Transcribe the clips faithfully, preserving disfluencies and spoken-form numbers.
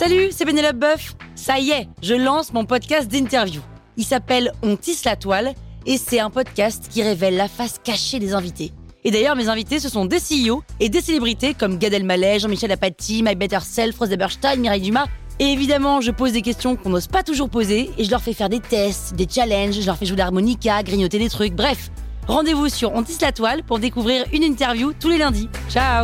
Salut, c'est Pénélope Boeuf. Ça y est, je lance mon podcast d'interview. Il s'appelle On tisse la toile et c'est un podcast qui révèle la face cachée des invités. Et d'ailleurs, mes invités, ce sont des C E O et des célébrités comme Gad Elmaleh, Jean-Michel Apathy, My Better Self, Rose Eberstein, Mireille Dumas. Et évidemment, je pose des questions qu'on n'ose pas toujours poser et je leur fais faire des tests, des challenges, je leur fais jouer de l'harmonica, grignoter des trucs, bref. Rendez-vous sur On tisse la toile pour découvrir une interview tous les lundis. Ciao!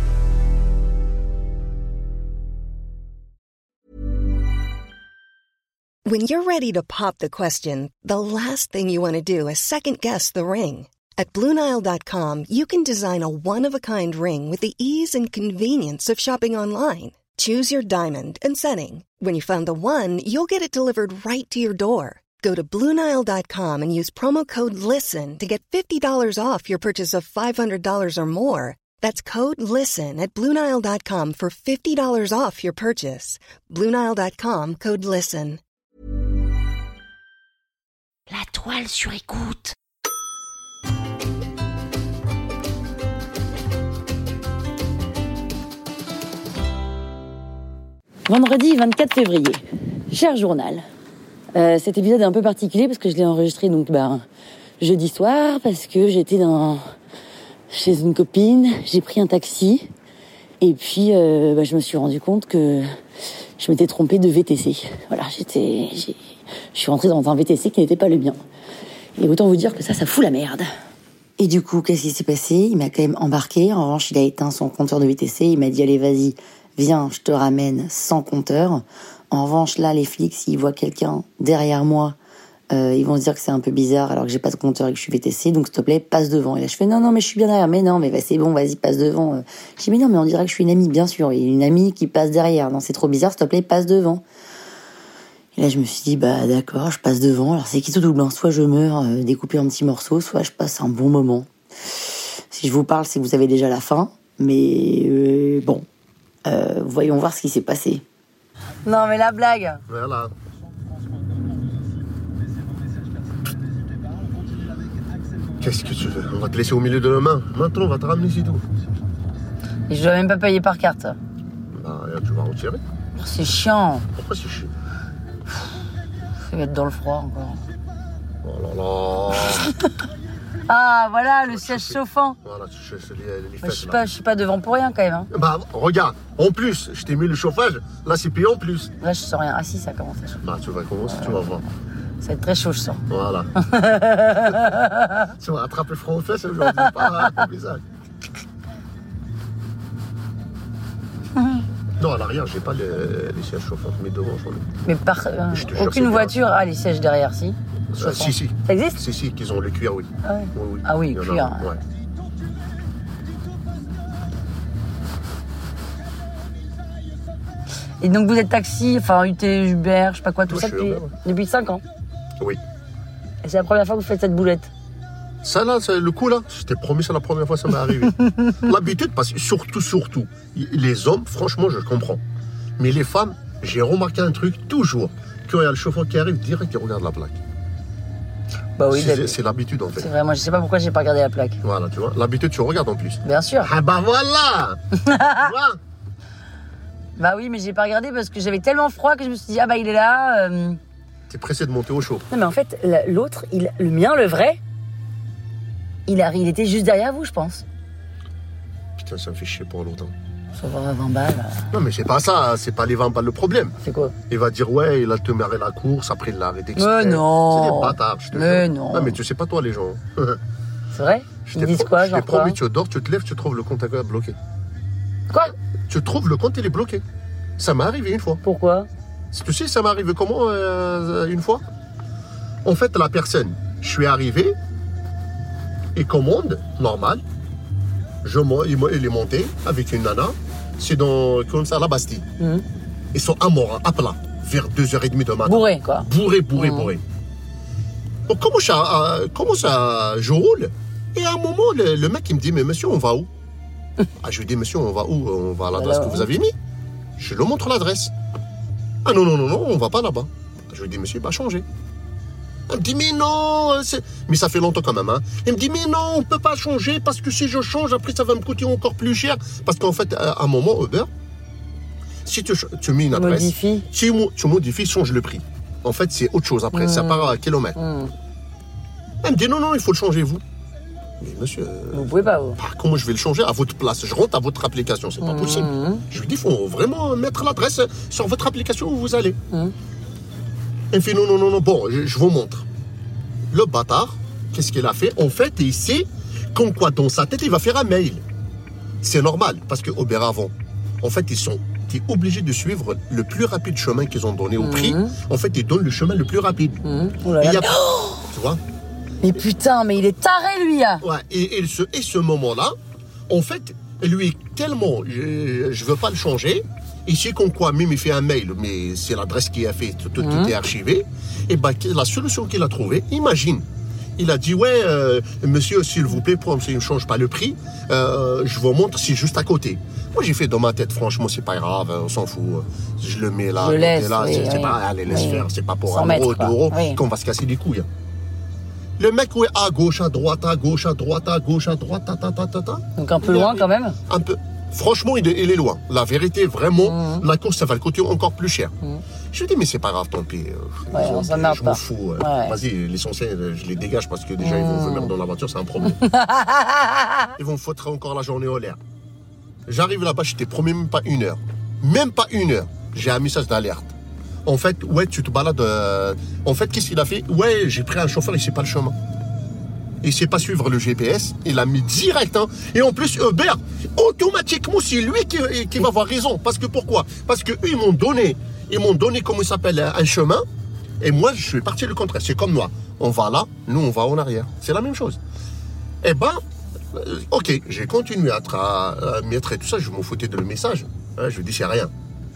When you're ready to pop the question, the last thing you want to do is second-guess the ring. At Blue Nile dot com, you can design a one-of-a-kind ring with the ease and convenience of shopping online. Choose your diamond and setting. When you find the one, you'll get it delivered right to your door. Go to Blue Nile dot com and use promo code LISTEN to get fifty dollars off your purchase of five hundred dollars or more. That's code LISTEN at Blue Nile dot com for fifty dollars off your purchase. Blue Nile dot com, code LISTEN. La toile sur écoute. Vendredi vingt-quatre février. Cher journal. Euh, cet épisode est un peu particulier parce que je l'ai enregistré donc bah, jeudi soir parce que j'étais dans chez une copine, j'ai pris un taxi et puis euh, bah, je me suis rendu compte que je m'étais trompée de V T C. Voilà, j'étais, j'ai, je suis rentrée dans un V T C qui n'était pas le mien. Et autant vous dire que ça, ça fout la merde. Et du coup, qu'est-ce qui s'est passé ? Il m'a quand même embarqué. En revanche, il a éteint son compteur de V T C. Il m'a dit, allez, vas-y, viens, je te ramène sans compteur. En revanche, là, les flics, s'ils voient quelqu'un derrière moi, euh, ils vont se dire que c'est un peu bizarre alors que j'ai pas de compteur et que je suis V T C. Donc, s'il te plaît, passe devant. Et là, je fais, non, non, mais je suis bien derrière. Mais non, mais bah, c'est bon, vas-y, passe devant. Je dis, mais non, mais on dirait que je suis une amie, bien sûr. Il y a une amie qui passe derrière. Non, c'est trop bizarre, s'il te plaît, passe devant. Et là, je me suis dit, bah d'accord, je passe devant. Alors, c'est qui tout double, hein. Soit je meurs euh, découpé en petits morceaux, soit je passe un bon moment. Si je vous parle, c'est que vous avez déjà la fin. Mais euh, bon, euh, voyons voir ce qui s'est passé. Non, mais la blague. Voilà. Qu'est-ce que tu veux ? On va te laisser au milieu de la main. Maintenant, on va te ramener, c'est tout. Et je dois même pas payer par carte. Bah, tu vas retirer. Oh, c'est chiant. Pourquoi c'est chiant ? Ça va être dans le froid encore. Oh là là. Ah, voilà, le siège chauffant. Voilà, tu cherches les, les fesses, Bah, je suis là. pas, je suis pas devant pour rien quand même. Hein. Bah, regarde, en plus, je t'ai mis le chauffage. Là, c'est payé en plus. Là, je sens rien. Ah si, ça commence à chauffer. Bah, tu vas commencer, tu vas voir. Ça va être très chaud, je sens. Voilà. Tu vas attraper le front aux fesses aujourd'hui. Pas comme les âges. Non, à l'arrière, j'ai pas les, les sièges chauffants, mais devant, j'en ai. Mais par, euh, Je te jure, aucune c'est voiture a les sièges derrière, si. Euh, si, si. Ça existe ? Si, si, qu'ils ont le cuir, oui. Ah, ouais. Oui, oui. Ah oui, Il y en a, cuir. ouais. Et donc vous êtes taxi, enfin U T, Uber, je sais pas quoi, tout Moi, ça je suis depuis, Uber, ouais. depuis cinq ans. Oui. Et c'est la première fois que vous faites cette boulette. Ça là, c'est le coup là, je t'ai promis, c'est la première fois que ça m'est arrivé. L'habitude, parce que surtout, surtout, les hommes, franchement, je comprends. Mais les femmes, j'ai remarqué un truc toujours, quand il y a le chauffeur qui arrive, direct, il regarde la plaque. Bah oui, c'est, c'est l'habitude en fait. C'est vrai, moi je sais pas pourquoi j'ai pas regardé la plaque. Voilà, tu vois, l'habitude, tu regardes en plus. Bien sûr. Ah bah voilà. Voilà. Bah oui, mais j'ai pas regardé parce que j'avais tellement froid que je me suis dit, ah bah il est là. Euh... T'es pressé de monter au chaud. Non mais en fait, l'autre, il, le mien, le vrai, il, a, il était juste derrière vous, je pense. Putain, ça me fait chier pour l'autre. Ça va, vingt balles. Non mais c'est pas ça, c'est pas les vingt balles le problème. C'est quoi ? Il va dire ouais, il a te marré la course, après il l'a arrêté exprès. Mais non. C'est des bâtards, je te Mais jure. non. Non mais tu sais pas toi les gens. C'est vrai ? Je Ils disent quoi, je genre t'ai promis, quoi ? tu dors, tu te lèves, tu trouves le compte bloqué. Quoi ? Tu trouves le compte, il est bloqué. Ça m'est arrivé une fois. Pourquoi ? Tu sais, ça m'est arrivé comment euh, une fois ? En fait, la personne, je suis arrivé, il commande, normal. Je, il, il est monté avec une nana. C'est dans, comme ça, la Bastille. Mmh. Ils sont à mort, à plat, vers deux heures trente du matin. Bourré, quoi. Bourré, bourré, mmh. bourré. Donc, comment ça, comment ça, je roule. Et à un moment, le, le mec, il me dit, mais monsieur, on va où ? Ah, je lui dis, monsieur, on va où ? On va à l'adresse Alors, que vous avez mis. Je lui montre l'adresse. Ah non, non, non, non, on va pas là-bas. Je lui dis, monsieur, il va changer. Elle me dit, mais non, c'est... mais ça fait longtemps quand même. Hein. Elle me dit, mais non, on ne peut pas changer parce que si je change, après ça va me coûter encore plus cher. Parce qu'en fait, à un moment, Uber, Si tu, tu mets une adresse, Modifie. si tu modifies, change le prix. En fait, c'est autre chose après, mmh. ça part à kilomètre. Mmh. Elle me dit, non, non, il faut le changer, vous. Mais monsieur... Vous pouvez pas, vous. Bah, comment je vais le changer à votre place? Je rentre à votre application, c'est pas mmh. possible. Je lui dis, il faut vraiment mettre l'adresse sur votre application où vous allez. Mmh. Elle me fait, non, non, non, non, bon, je, je vous montre. Le bâtard, qu'est-ce qu'il a fait? En fait, il sait comme quoi, dans sa tête, il va faire un mail. C'est normal, parce que Uber avant, en fait, ils sont obligés de suivre le plus rapide chemin qu'ils ont donné au mmh. prix. En fait, ils donnent le chemin le plus rapide. Mmh. Oh là là. Et a... oh tu vois? Mais putain, mais il est taré, lui. Hein. Ouais, et, et ce, et ce moment-là, en fait, lui, tellement, je ne veux pas le changer, il sait qu'on quoi, même il fait un mail, mais c'est l'adresse qui a fait, tout, tout, mmh. tout est archivé, et ben, la solution qu'il a trouvée, imagine, il a dit, ouais, euh, monsieur, s'il vous plaît, pour qu'il ne change pas le prix, euh, je vous montre, c'est juste à côté. Moi, j'ai fait dans ma tête, franchement, c'est pas grave, on s'en fout. Je le mets là, je laisse, là, oui, c'est, oui. c'est pas, allez, laisse oui. faire, c'est pas pour un mètres, euro, deux euros, oui. qu'on va se casser les couilles. Le mec, ouais, à gauche, à droite, à gauche, à droite, à gauche, à droite, ta, ta, ta, ta, ta. Donc un peu loin quand même. Un peu. Franchement, il est, il est loin. La vérité, vraiment, mmh. la course, ça va le coûter encore plus cher. Mmh. Je lui dis, mais c'est pas grave, tant pis. Ouais, on s'en je m'en fous. Ouais. Vas-y, l'essentiel, je les dégage parce que déjà, mmh. ils vont venir dans la voiture, c'est un problème. Ils vont me foutre encore la journée au l'air. J'arrive là-bas, je t'ai promis même pas une heure. Même pas une heure. J'ai un message d'alerte. En fait, ouais, tu te balades. Euh... En fait, qu'est-ce qu'il a fait? Ouais, j'ai pris un chauffeur, il sait pas le chemin. Il sait pas suivre le G P S, il a mis direct. Hein. Et en plus, Uber, automatiquement, c'est lui qui, qui va avoir raison. Parce que pourquoi? Parce que eux, ils m'ont donné, ils m'ont donné, comment il s'appelle, un chemin. Et moi, je suis parti le contraire. C'est comme moi. On va là, nous, on va en arrière. C'est la même chose. Eh ben, euh, ok, j'ai continué à, tra- à mettre tout ça. Je m'en foutais de le message. Hein, je dis, c'est rien.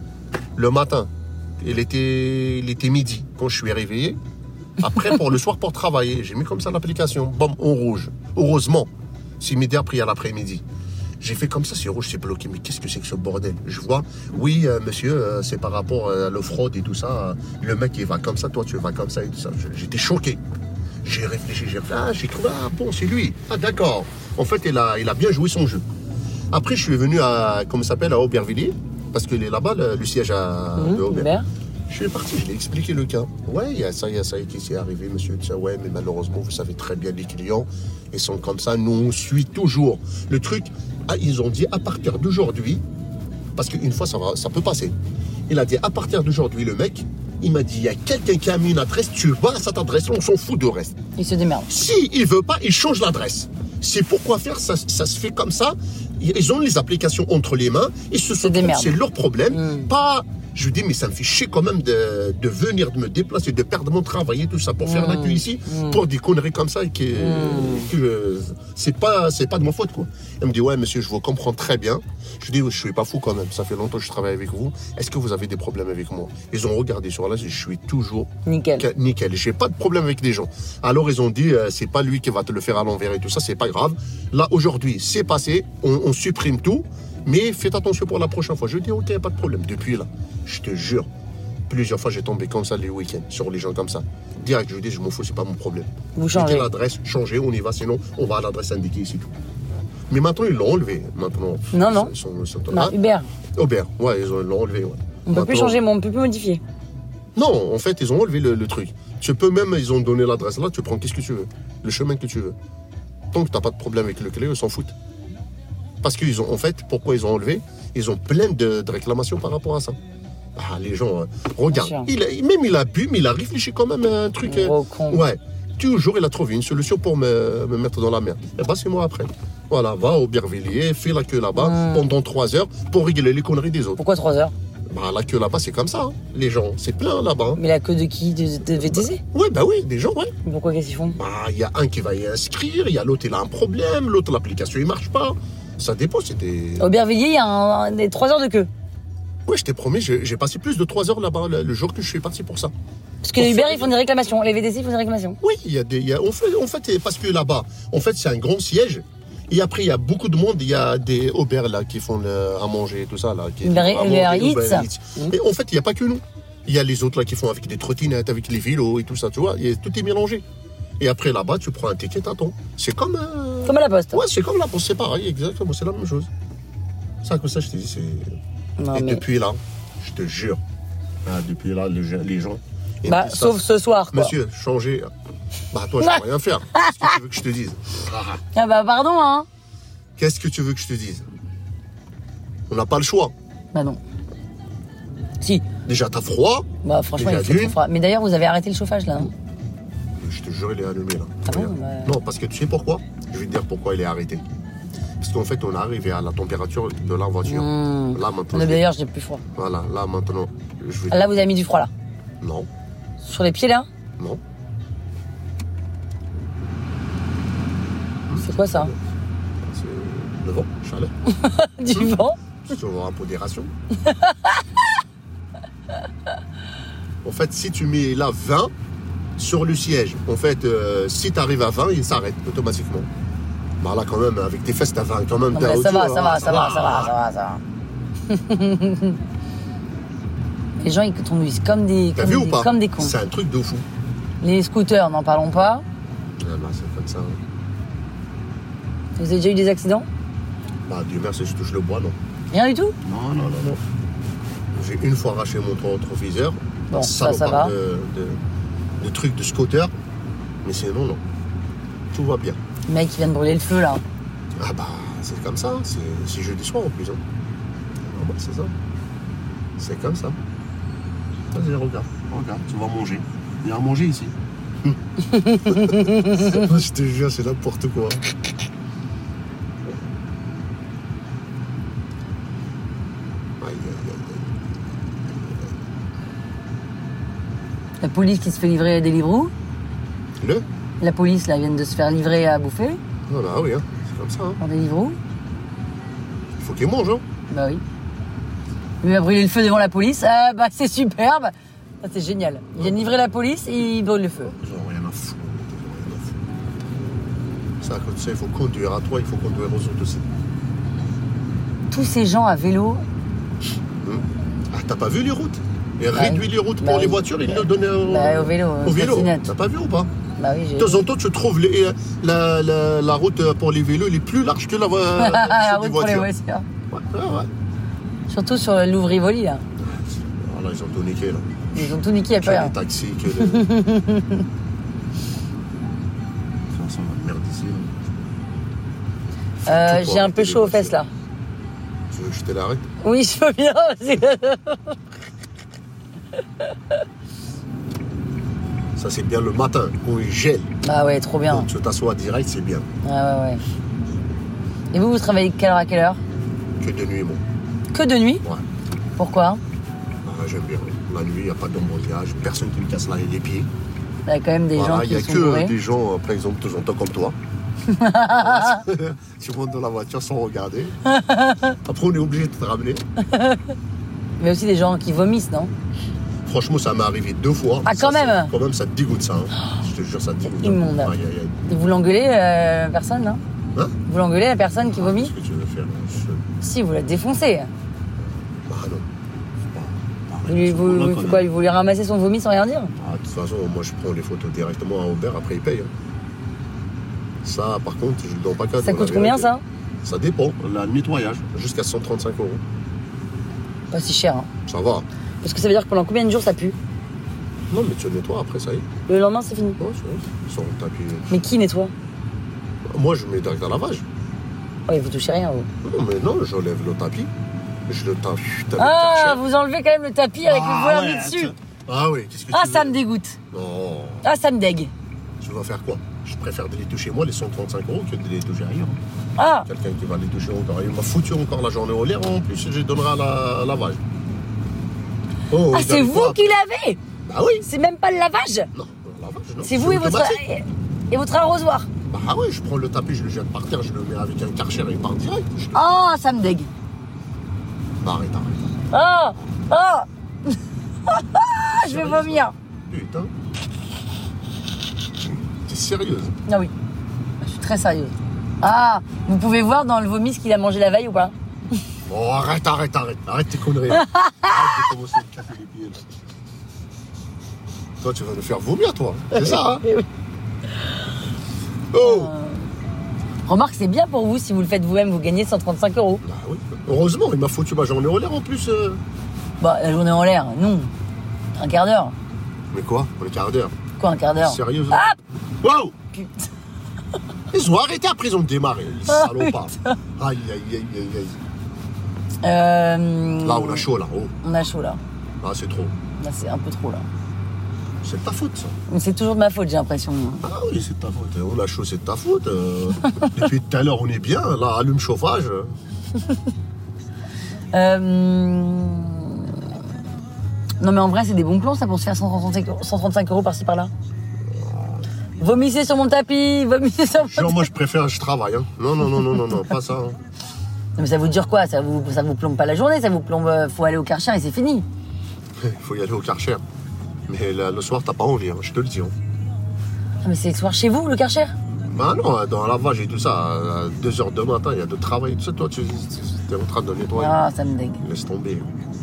Le matin, il était, il était midi quand je suis réveillé. Après, pour le soir, pour travailler, j'ai mis comme ça l'application. Bon, en rouge. Heureusement, c'est midi après à l'après-midi. J'ai fait comme ça, c'est rouge, c'est bloqué. Mais qu'est-ce que c'est que ce bordel? Je vois, oui, euh, monsieur, euh, c'est par rapport à la fraude et tout ça. Le mec, il va comme ça, toi, tu vas comme ça et tout ça. J'étais choqué. J'ai réfléchi, j'ai réfléchi. Ah, j'ai trouvé, ah bon, c'est lui. Ah, d'accord. En fait, il a, il a bien joué son jeu. Après, je suis venu à, comment ça s'appelle, à Aubervilliers. Parce qu'il est là-bas, le, le siège à, mmh, de Aubert. Je suis parti, je lui ai expliqué le cas. Ouais, il y a ça, il y a ça qui s'est arrivé, monsieur. Ça, ouais, mais malheureusement, vous savez très bien, les clients, ils sont comme ça. Nous, on suit toujours. Le truc, ah, ils ont dit à partir d'aujourd'hui, parce qu'une fois, ça, va, ça peut passer. Il a dit à partir d'aujourd'hui, le mec, il m'a dit, il y a quelqu'un qui a mis une adresse, tu vas à cette adresse, on s'en fout de reste. Il se démerde. Si il veut pas, il change l'adresse. C'est pourquoi faire, ça, ça se fait comme ça. Ils ont les applications entre les mains, ils se sont trompés, c'est leur problème. Mmh. Pas... Je lui dis, mais ça me fait chier quand même de, de venir, de me déplacer, de perdre mon travail et tout ça pour mmh. faire la queue ici, mmh. pour des conneries comme ça. Que, mmh. que je, c'est pas, c'est pas de ma faute, quoi. Elle me dit, ouais, monsieur, je vous comprends très bien. Je lui dis, je suis pas fou quand même. Ça fait longtemps que je travaille avec vous. Est-ce que vous avez des problèmes avec moi? Ils ont regardé sur là, je suis toujours nickel. Que, nickel. J'ai pas de problème avec des gens. Alors, ils ont dit, euh, c'est pas lui qui va te le faire à l'envers et tout ça, c'est pas grave. Là, aujourd'hui, c'est passé. On, on supprime tout. Mais faites attention pour la prochaine fois. Je dis, ok, pas de problème. Depuis là, je te jure, plusieurs fois, j'ai tombé comme ça les week-ends, sur les gens comme ça. Direct, je dis, je m'en fous, c'est pas mon problème. Vous changez. Mettez l'adresse, changez, on y va, sinon, on va à l'adresse indiquée ici, tout. Mais maintenant, ils l'ont enlevé. Maintenant, non, non. Ils sont, ils sont, non, Uber. Uber, ouais, ils l'ont enlevé, ouais. On ne peut plus changer, mais on ne peut plus modifier. Non, en fait, ils ont enlevé le, le truc. Tu peux même, ils ont donné l'adresse là, tu prends qu'est-ce que tu veux, le chemin que tu veux. Tant que tu n'as pas de problème avec le client, ils s'en foutent. Parce qu'ils ont, en fait, pourquoi ils ont enlevé? Ils ont plein de, de réclamations par rapport à ça. Ah, les gens, euh, regarde, il a, même il a bu, mais il a réfléchi quand même à un truc. Euh, ouais, toujours il a trouvé une solution pour me, me mettre dans la merde. Et bah, c'est moi après. Voilà, va au Aubervilliers, fais la queue là-bas mmh. pendant trois heures pour régler les conneries des autres. Pourquoi trois heures? Bah, la queue là-bas, c'est comme ça. Hein. Les gens, c'est plein là-bas. Hein. Mais la queue de qui? De, de V T C? bah, Oui, bah oui, des gens, ouais. Pourquoi, qu'est-ce qu'ils font? Bah, il y a un qui va y inscrire, il y a l'autre, il a un problème, l'autre, l'application, il marche pas. Ça dépend, c'était... Au Aubervilliers, il y a un, des trois heures de queue. Oui, je t'ai promis, j'ai, j'ai passé plus de trois heures là-bas le, le jour que je suis parti pour ça. Parce que les Uber, ils font des réclamations. Les V T C, ils font des réclamations. Oui, il y a des... Il y a, en, fait, en fait, parce que là-bas, en fait, c'est un grand siège. Et après, il y a beaucoup de monde. Il y a des Uber là qui font le, à manger et tout ça. Là, qui Uber, Uber Eats. Mmh. Et en fait, il n'y a pas que nous. Il y a les autres là qui font avec des trottinettes, avec les vélos et tout ça, tu vois. Et tout est mélangé. Et après, là-bas, tu prends un ticket, t'attends. C'est comme... Euh... Comme à la poste. Ouais, c'est comme la poste, c'est pareil, exactement. C'est la même chose. C'est à cause ça, je t'ai dit, c'est... Non, et mais... depuis là, Je te jure. Ah, depuis là, les gens... Les gens bah, sauf ça. Ce soir, quoi. Monsieur, changez. Bah, toi, je peux rien faire. Qu'est-ce que tu veux que je te dise? Ah bah, pardon, hein. Qu'est-ce que tu veux que je te dise? On n'a pas le choix. Bah non. Si. Déjà, t'as froid. Bah franchement, il fait trop froid. Mais d'ailleurs, vous avez arrêté le chauffage, là, non? Je te jure, il est allumé, là. Ah bon, bah... Non, parce que tu sais pourquoi? Je vais te dire pourquoi il est arrêté. Parce qu'en fait, on est arrivé à la température de la voiture. Mmh. Là, maintenant... Mais d'ailleurs, j'ai plus froid. Voilà, là, maintenant... Je vais... Là, vous avez mis du froid, là? Non. Sur les pieds, là? Non. C'est quoi, ça? C'est le vent, chaleur. Du vent? C'est toujours un peu d'ération. En fait, si tu mets là vingt sur le siège, en fait, euh, si tu arrives à vingt, il s'arrête automatiquement. Bah là, quand même, avec tes fesses, t'as vingt quand même. Non, mais ça, va, ça, va, ça, va, ça va, ça va, ça va, ça va. Les gens, ils conduisent comme des, comme vu des, ou pas comme des cons. C'est un truc de fou. Les scooters, n'en parlons pas. Ah bah, c'est comme ça. Hein. Vous avez déjà eu des accidents? Bah, Dieu merci, je touche le bois, non. Rien du tout? Non, non, non, non. J'ai une fois arraché mon rétroviseur. Bon, ça, ça va. De, de, de trucs de scooter. Mais sinon, non. Tout va bien. Le mec qui vient de brûler le feu, là. Ah bah, c'est comme ça. C'est, c'est jeudi soir, en plus. Hein. Ah bah, c'est ça. C'est comme ça. Vas-y, regarde. Regarde, tu vas manger. Il y a à manger ici. Je te jure, c'est n'importe quoi. La police qui se fait livrer à Deliveroo. Le La police, là, vient de se faire livrer à bouffer. Voilà, oui, hein. C'est comme ça. Hein. Par Deliveroo. Il faut qu'il mange, hein. Bah oui. Il va brûler le feu devant la police. Ah bah c'est superbe. Ça, c'est génial. Il vient de livrer la police et il brûle le feu. Ils ont rien à foutre. Rien à foutre. Ça, comme ça, il faut conduire à toi, il faut conduire aux autres aussi. Tous ces gens à vélo. Hum. Ah, t'as pas vu les routes? Il bah, réduit les routes bah, pour les voitures, il le donnait au, bah, au vélo. Au vélo. T'as pas vu ou pas? Bah oui, j'ai... De temps en temps, tu trouves les, la, la, la route pour les vélos, elle est plus large que la, la, la route pour les voitures. Ouais, ouais, ouais. Surtout sur l'Ouvre-Rivoli, là. Ah, là, ils ont tout niqué, là. Ils ont tout niqué, il n'y a pas rien. Les taxis, que les... Ça va merde ici. Euh, j'ai un peu chaud aux fesses, là. Tu veux que je te l'arrête? Oui, je veux bien. Ça, c'est bien le matin, quand il gèle. Ah ouais, trop bien. Quand tu t'assois direct, c'est bien. Ah ouais, ouais. Et vous, vous travaillez de quelle heure à quelle heure? Que de nuit, moi. Que de nuit? Ouais. Pourquoi? Ah, j'aime bien. La nuit, il n'y a pas d'embouteillage, personne qui me casse là les pieds. Il y a quand même des voilà, gens qui sont Il n'y a que bourrés. des gens, par exemple, de temps en temps comme toi. Tu montes dans la voiture sans regarder. Après, on est obligé de te ramener. Mais aussi des gens qui vomissent, non? Franchement, ça m'est arrivé deux fois. Ah, quand ça, même. Quand même, ça te dégoûte, ça. Hein. Je te jure, ça te dégoûte. Immonde. Aïe, aïe, aïe. Et vous l'engueulez, euh, personne, non? Hein? Vous l'engueulez, la personne qui vomit? Qu'est-ce que tu veux faire? Je... Si, vous la défoncez. Bah non. Vous lui, vous, vous, vous, quoi, vous lui ramassez son vomi sans rien dire? Ah, de toute façon, moi, je prends les photos directement à Uber, après, il paye. Hein. Ça, par contre, je ne le donne pas qu'à Ça coûte combien, ça? Ça dépend. Le nettoyage, jusqu'à cent trente-cinq euros. Pas si cher, hein. Ça va. Parce que ça veut dire que pendant combien de jours ça pue? Non, mais tu le nettoies après, ça y est. Le lendemain, c'est fini. Ouais, c'est vrai. Sans tapis. Mais qui nettoie? Moi, je mets direct à lavage. Ouais, vous touchez rien, vous. Non, mais non, j'enlève le tapis. Je le tape. Ah, vous enlevez quand même le tapis avec ah, le volant ouais, mis dessus. Ah oui, qu'est-ce que ah, tu ça veux? me dégoûte. Non. Ah, ça me dégue. Tu vas faire quoi? Je préfère de les toucher moi, les cent trente-cinq euros, que de les toucher ailleurs. Ah. Quelqu'un qui va les toucher encore. Il m'a foutu encore la journée au l'air. En plus, je donnerai à la, à lavage. Oh, ah, c'est vous quoi, qui l'avez? Bah oui. C'est même pas le lavage? Non, le lavage, non. C'est vous et votre, et votre arrosoir? Bah oui, je prends le tapis, je le jette par terre, je le mets avec un karcher et il part direct. Je... Ah, ça me dégue. Bah, arrête, arrête. Ah. Ah. Je vais vomir. Putain. T'es sérieuse? Ah oui. Je suis très sérieuse. Ah, vous pouvez voir dans le vomi ce qu'il a mangé la veille ou pas? Bon, arrête, arrête, arrête. Arrête tes conneries. Arrête de commencer à me casser les pieds. Là. Toi, tu vas me faire vomir, toi. C'est ça, hein? Oh euh... Remarque, c'est bien pour vous. Si vous le faites vous-même, vous gagnez cent trente-cinq euros. Bah oui. Heureusement, il m'a foutu ma journée au l'air en plus. Euh... Bah, la journée en l'air, non. Un quart d'heure. Mais quoi? Un quart d'heure? Quoi, un quart d'heure? Sérieux? Ah Wow! Putain. Ils ont arrêté après, ils ont démarré. Les Ah, salopards. putain. Aïe, aïe, aïe, aïe, aïe. Euh... Là, on a chaud, là. Oh. On a chaud, là. Là, c'est trop. Là, c'est un peu trop, là. C'est de ta faute, ça. Mais c'est toujours de ma faute, j'ai l'impression. Ah oui, c'est de ta faute. On a chaud, c'est de ta faute. Euh, depuis tout à l'heure, on est bien. Là, allume chauffage. Euh... Non, mais en vrai, c'est des bons plans, ça, pour se faire cent trente-cinq euros par-ci, par-là. Vomissez sur mon tapis, vomissez sur mon Genre, tapis. moi, je préfère, je travaille. Hein. Non, non, non, non, non, non, pas ça. Hein. Non, mais ça vous dure quoi? Ça vous, ça vous plombe pas la journée, ça vous plombe... euh, Faut aller au Karcher et c'est fini. Il faut y aller au Karcher. Mais le, le soir, t'as pas envie, hein, je te le dis. Hein. Ah, mais c'est le soir chez vous, le Karcher? Bah non, dans la lavage et tout ça, à deux heures du matin, il y a de travail et tout ça. Toi, tu es en train de nettoyer. Ah, ça me dégue. Laisse tomber.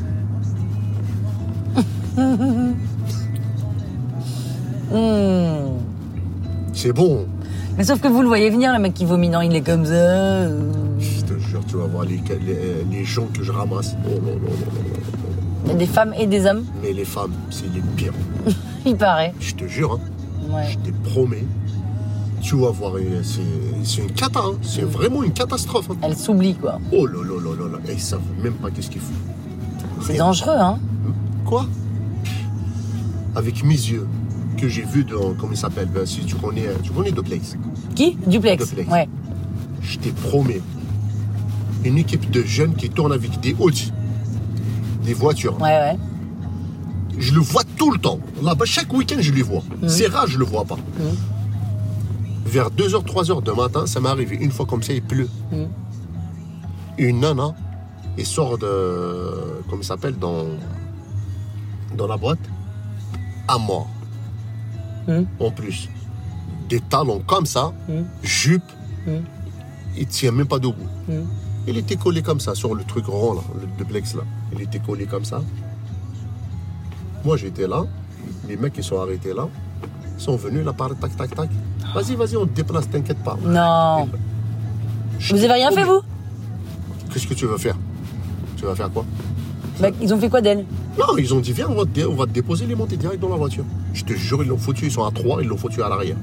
Mmh. C'est bon. Mais sauf que vous le voyez venir, le mec qui vomit, non, il est comme ça. euh. Je te jure, tu vas voir les, les, les gens que je ramasse. Oh non, non, non, non, non, non. Il y a des femmes et des hommes, Mais les femmes, c'est les pires. il paraît. Je te jure, hein. Ouais. Je te promets. Tu vas voir, c'est c'est une cata, hein. C'est vraiment une catastrophe. Hein. Elle s'oublie, quoi. Oh là là là là là. Et ils savent même pas qu'est-ce qu'ils font. C'est dangereux, hein. Quoi? Avec mes yeux, que j'ai vu dans, comment il s'appelle, ben, si tu connais, tu connais Duplex. Qui? Duplex. Duplex. Ouais. Je te promets. Une équipe de jeunes qui tournent avec des Audi. Des voitures. Ouais, ouais. Je le vois tout le temps. Là-bas, chaque week-end, je les vois. Mmh. C'est rare, je le vois pas. Mmh. Vers deux heures, trois heures du matin, ça m'est arrivé une fois comme ça, il pleut. Mmh. Une nana, elle sort de, comment il s'appelle, dans, dans la boîte, à mort. Mmh. En plus. Des talons comme ça, Mmh. jupe, Mmh. il tient même pas debout. Mmh. Il était collé comme ça, sur le truc rond, là, le duplex, là. Il était collé comme ça. Moi, j'étais là. Les mecs, ils sont arrêtés là. Ils sont venus, là, par tac, tac, tac. Vas-y, vas-y, on te déplace, t'inquiète pas. Non. Je Vous avez rien fait, vous? Qu'est-ce que tu veux faire? Tu vas faire quoi? Bah, ils ont fait quoi d'elle? Non, ils ont dit, viens, on va, te dé- on va te déposer, les monter direct dans la voiture. Je te jure, ils l'ont foutu, ils sont à trois, ils l'ont foutu à l'arrière.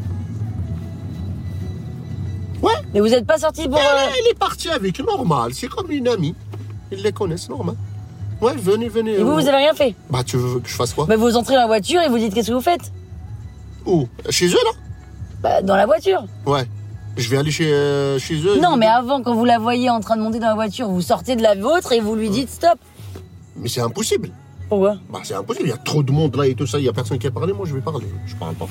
Ouais. Mais vous êtes pas sortis pour... Elle, euh, elle est partie avec, normal. C'est comme une amie. Ils les connaissent, normal. Ouais, venez, venez. Et vous, euh, vous avez rien fait? Bah, tu veux que je fasse quoi? Bah, vous entrez dans la voiture et vous dites qu'est-ce que vous faites? Où? Chez eux, là? Bah, dans la voiture. Ouais. Je vais aller chez, euh, chez eux. Non, mais avant, quand vous la voyez en train de monter dans la voiture, vous sortez de la vôtre et vous lui dites stop. Mais c'est impossible. Pourquoi? Bah, c'est impossible. Il y a trop de monde là et tout ça. Il y a personne qui a parlé. Moi, je vais parler. Je parle pas.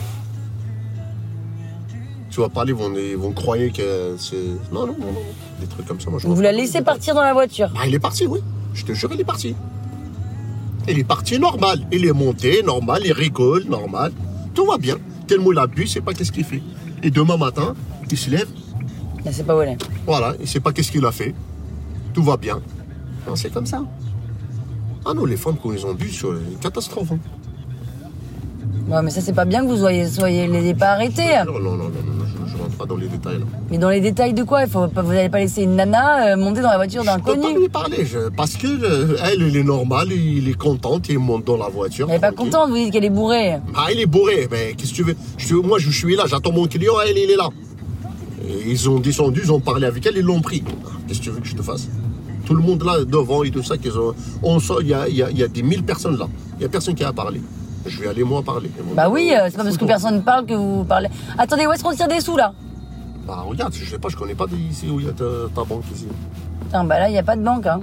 Tu vas parler, ils vont, ils vont croire que c'est... Non, non, non, non. Des trucs comme ça, moi, je Vous m'en la fous. laissez partir dans la voiture. Bah, il est parti, oui. Je te jure, il est parti. Il est parti normal. Il est monté, normal. Il rigole, normal. Tout va bien. Tellement il abuse, il sait pas qu'est-ce qu'il fait. Et demain matin, il se lève. Mais c'est pas où elle est. Voilà, il sait pas qu'est-ce qu'il a fait. Tout va bien. Non, c'est comme ça. Ah non, les femmes, quand ils ont bu, c'est une catastrophe. Hein. Ouais, mais ça, c'est pas bien que vous soyez, soyez les pas arrêtés. Non, non, non, non, non, je, je rentre pas dans les détails là. Mais dans les détails de quoi? Il faut pas, vous n'allez pas laisser une nana euh, monter dans la voiture d'un Je peux pas connu. lui parler, je- parce que euh, elle, elle est normale, il est contente, il monte dans la voiture. Elle est pas tranquille. contente, vous dites qu'elle est bourrée. Ah, il est bourré, mais qu'est-ce que tu veux? Je, moi, je suis là, j'attends mon client, elle, il est là. Et ils ont descendu, ils ont parlé avec elle, ils l'ont pris. Qu'est-ce que tu veux que je te fasse? Tout le monde là, devant et tout ça, qu'ils ont, on sort, il y a, il y, a, il y a des mille personnes là. Il y a personne qui a parlé. Je vais aller moi parler. Bah oui, euh, c'est pas parce que personne ne parle que vous parlez. Attendez, où est-ce qu'on tire des sous là? Bah regarde, je sais pas, je connais pas ici où il y a ta, ta banque ici. Putain, bah là, il n'y a pas de banque, hein.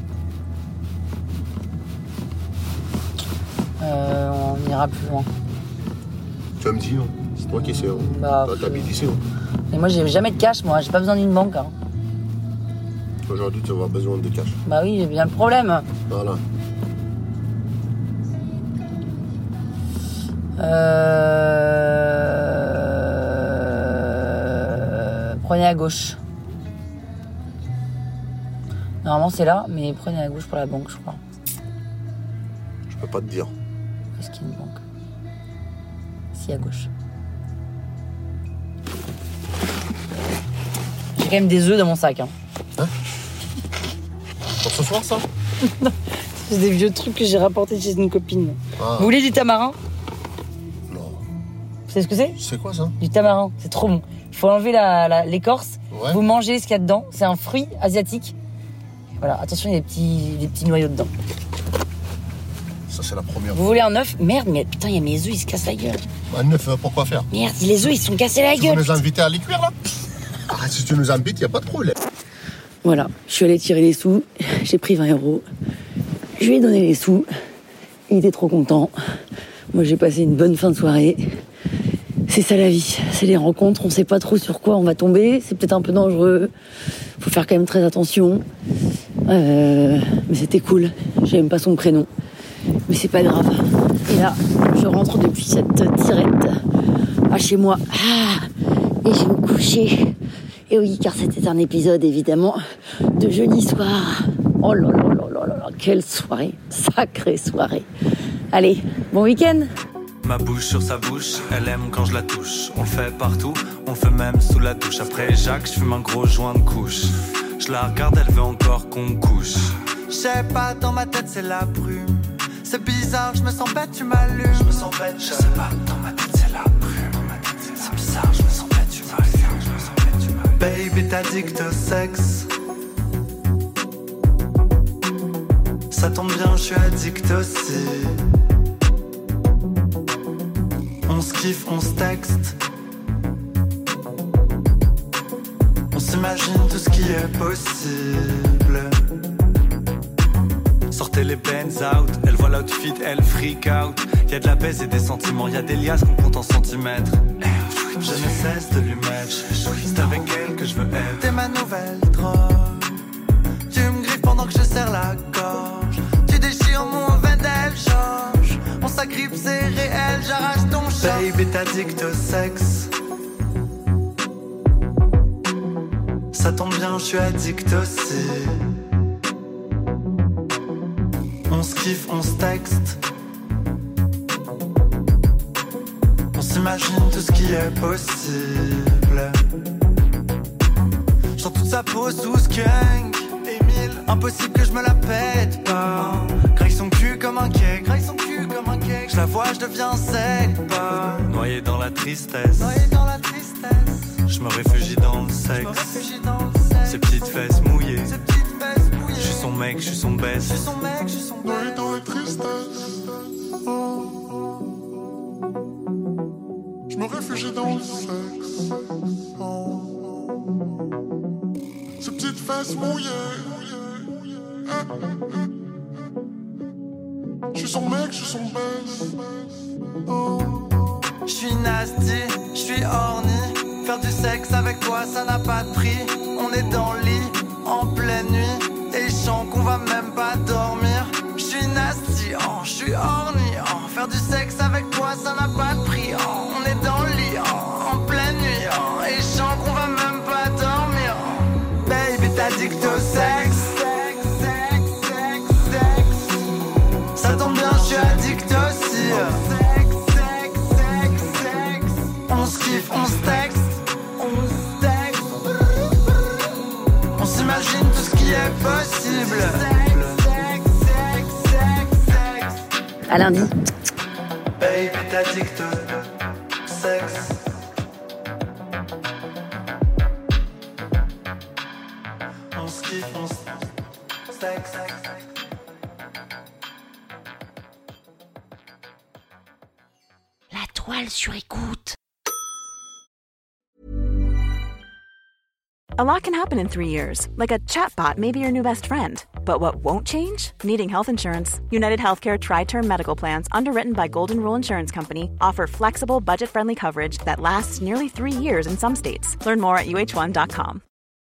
Euh, on ira plus loin. Tu vas me dire, c'est toi qui sais. Hein. Bah, Toi, t'habites ici. Hein. Et moi, j'ai jamais de cash, moi. J'ai pas besoin d'une banque, hein. Aujourd'hui, tu vas avoir besoin de cash. Bah oui, j'ai bien le problème. Voilà. Euh... Prenez à gauche. Normalement, c'est là, mais prenez à gauche pour la banque, je crois. Je peux pas te dire. Est-ce qu'il y a une banque? Si, à gauche. J'ai quand même des œufs dans mon sac, hein. Pour ce soir, ça? C'est des vieux trucs que j'ai rapportés chez une copine. Ah. Vous voulez du tamarin? Non. Vous savez ce que c'est? C'est quoi ça? Du tamarin, c'est trop bon. Il faut enlever la, la, l'écorce, ouais. Vous mangez ce qu'il y a dedans. C'est un fruit asiatique. Voilà, attention, il y a des petits, des petits noyaux dedans. Ça, c'est la première. Vous voulez un œuf? Merde, mais putain, il y a mes œufs, ils se cassent la gueule. Un œuf, pourquoi faire? Merde, les œufs, ils se sont cassés la tu gueule. Tu veux nous inviter à les cuire, là? Ah, si tu nous invites, il n'y a pas de problème. Voilà, je suis allée tirer les sous. J'ai pris vingt euros. Je lui ai donné les sous. Il était trop content. Moi, j'ai passé une bonne fin de soirée. C'est ça la vie, c'est les rencontres, on sait pas trop sur quoi on va tomber, c'est peut-être un peu dangereux, faut faire quand même très attention. Euh, mais c'était cool, j'ai même pas son prénom, mais c'est pas grave. Et là, je rentre depuis cette tirette à chez moi, ah, et je vais me coucher. Et oui, car c'était un épisode évidemment de jeudi soir. Oh là là là là là là, quelle soirée, sacrée soirée. Allez, bon week-end. Ma bouche sur sa bouche, elle aime quand je la touche. On le fait partout, on le fait même sous la douche. Après Jacques, je fume un gros joint de couche. Je la regarde, elle veut encore qu'on couche. Je sais pas, dans ma tête c'est la brume. C'est bizarre, je me sens bête, tu m'allumes. Je me sens bête, je sais pas, dans ma tête c'est la brume. C'est bizarre, je me sens bête, tu m'allumes. Je me sens bête, tu m'allumes. Baby, t'addicte au sexe. Ça tombe bien, je suis addict aussi. On se kiffe, on se texte. On s'imagine tout ce qui est possible. Sortez les bands out, elle voit l'outfit, elle freak out. Y'a de la baise et des sentiments, y'a des liasses qu'on compte en centimètres. Je ne cesse de lui mettre, c'est avec elle que je veux être. T'es ma nouvelle drogue. Tu me griffes pendant que je serre la gorge. Tu déchires mon vendel, Georges. On s'agrippe, c'est réel, j'arrache ton chat. Baby, t'addicte au sexe. Ça tombe bien, je suis addict aussi. On se kiffe, on se texte. On s'imagine tout ce qui est possible. J'sens toute sa peau sous skunk. Émile, impossible que je me la pète pas. Graille son cul comme un cake, graille son cul comme un cake. Je la vois, je deviens sec pas. Noyé dans la tristesse, noyé dans la tristesse. Je me réfugie dans le sexe. Ses petites fesses mouillées. Ses petites fesses mouillées. Je suis son mec, je suis son best. Je suis son mec, je suis son best. Noyé dans la tristesse. Oh. Je me réfugie dans le sexe. Oh. Ses petites fesses mouillées. Je suis son mec, je suis son best. Oh. Je suis nasty, je suis horny. Faire du sexe avec toi, ça n'a pas de prix. On est dans le lit, en pleine nuit. Et je sens qu'on va même pas dormir. Je suis nasty, oh, je suis horny. Oh. Faire du sexe avec toi, ça n'a pas de prix. Oh. On est dans le lit, oh, en pleine nuit. Oh. Et je sens qu'on va même pas dormir. Oh. Baby, t'addicte au sexe. Ça tombe bien, je suis addict aussi. Sexe, sexe, sexe, sexe. On se kiffe, on se texte. On se texte. On s'imagine tout ce qui est possible. Sexe, sexe, sexe, sexe. À lundi. Baby, t'addicte au sexe. On se kiffe, on se texte. La toile sur écoute. A lot can happen in three years, like a chatbot may be your new best friend. But what won't change? Needing health insurance. United Healthcare Tri-Term Medical Plans, underwritten by Golden Rule Insurance Company, offer flexible, budget-friendly coverage that lasts nearly three years in some states. Learn more at U H one dot com.